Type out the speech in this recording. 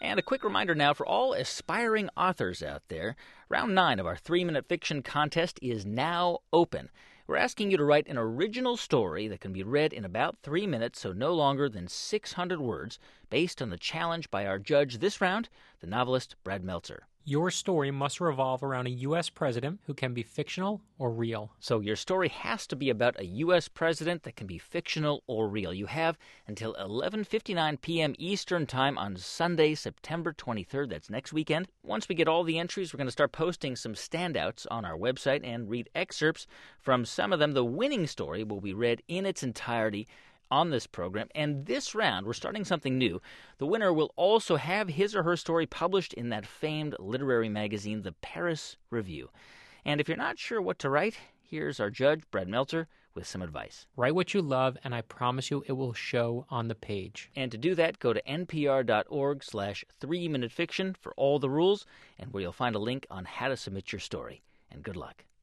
And a quick reminder now for all aspiring authors out there, round 9 of our 3-minute fiction contest is now open. We're asking you to write an original story that can be read in about 3 minutes, so no longer than 600 words, based on the challenge by our judge this round, the novelist Brad Meltzer. Your story must revolve around a U.S. president who can be fictional or real. So your story has to be about a U.S. president that can be fictional or real. You have until 11:59 p.m. Eastern Time on Sunday, September 23rd. That's next weekend. Once we get all the entries, we're going to start posting some standouts on our website and read excerpts from some of them. The winning story will be read in its entirety on this program. And this round, we're starting something new. The winner will also have his or her story published in that famed literary magazine, the Paris Review. And if you're not sure what to write, here's our judge, Brad Meltzer, with some advice. Write what you love, and I promise you it will show on the page. And to do that, go to npr.org/3minutefiction for all the rules, and where you'll find a link on how to submit your story. And good luck.